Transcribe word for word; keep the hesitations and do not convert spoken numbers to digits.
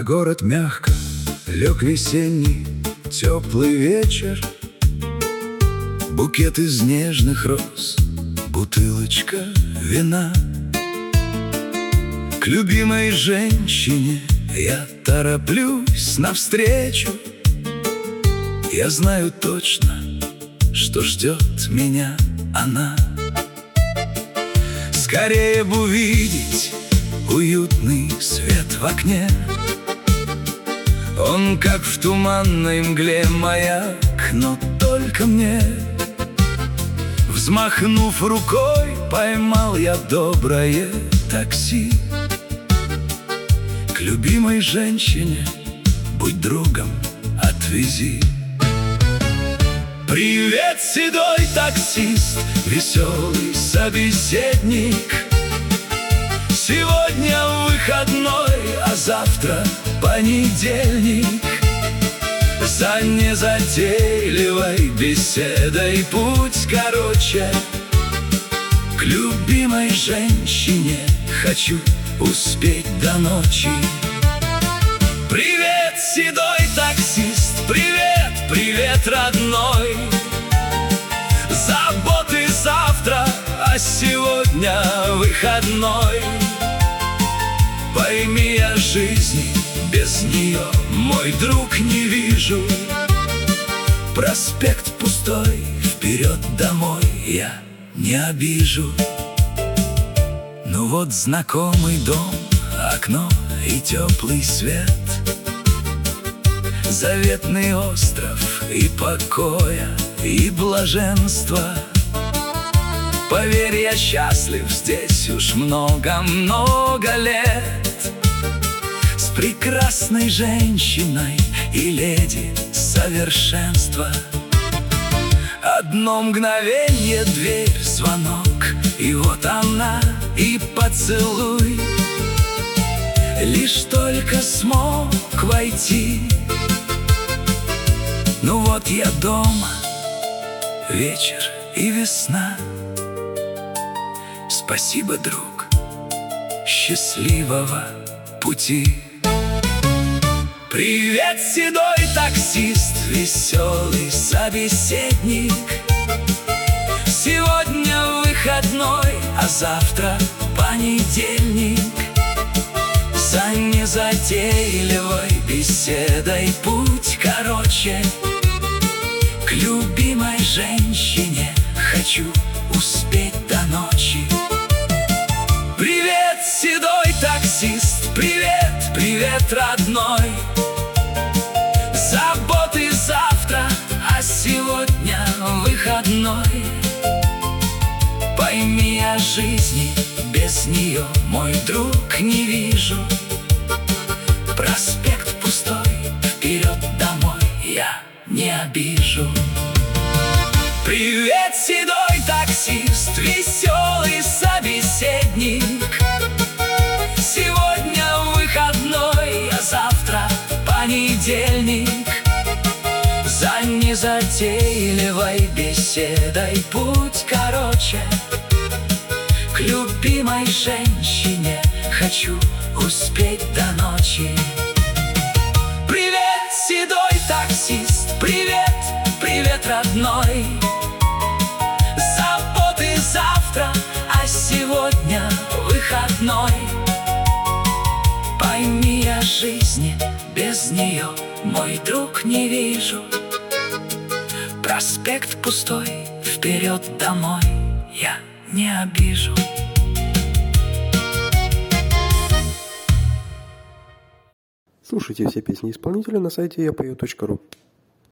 город мягко лег весенний теплый вечер. Букет из нежных роз, бутылочка вина. К любимой женщине я тороплюсь навстречу. Я знаю точно, что ждет меня она. Скорее бы увидеть уютный свет в окне. Он как в туманной мгле маяк, но только мне. Взмахнув рукой, поймал я доброе такси. К любимой женщине будь другом, отвези. Привет, седой таксист, веселый собеседник. Сегодня выходной, а завтра понедельник. За незатейливой беседой путь короче. К любимой женщине хочу успеть до ночи. Привет, седой таксист, привет, привет, родной. Заботы завтра, а сегодня выходной. Пойми, я жизни без нее, мой друг, не вижу. Проспект пустой, вперед домой я не обижу. Ну вот знакомый дом, окно и теплый свет. Заветный остров и покоя, и блаженства. Поверь, я счастлив здесь уж много-много лет. С прекрасной женщиной и леди совершенства. Одно мгновенье, дверь, звонок, и вот она, и поцелуй. Лишь только смог войти. Ну вот я дома, вечер и весна. Спасибо, друг, счастливого пути. Привет, седой таксист, веселый собеседник. Сегодня выходной, а завтра понедельник. За незатейливой беседой путь короче. К любимой женщине хочу успеть до ночи. Привет, седой таксист, привет, привет, родной. Заботы завтра, а сегодня выходной. Пойми, я жизни без нее, мой друг, не вижу. Проспект пустой, вперед домой я не обижу. Привет, седой таксист, веселый собеседник. Сегодня выходной, а завтра понедельник. За незатейливой беседой путь короче. К любимой женщине хочу успеть до ночи. Привет, седой таксист, привет, привет, родной. Заботы завтра, а сегодня выходной. Пойми, я жизни без нее, мой друг, не вижу. Проспект пустой, вперед домой я не обижу. Слушайте все песни исполнителя на сайте я пою точка ру.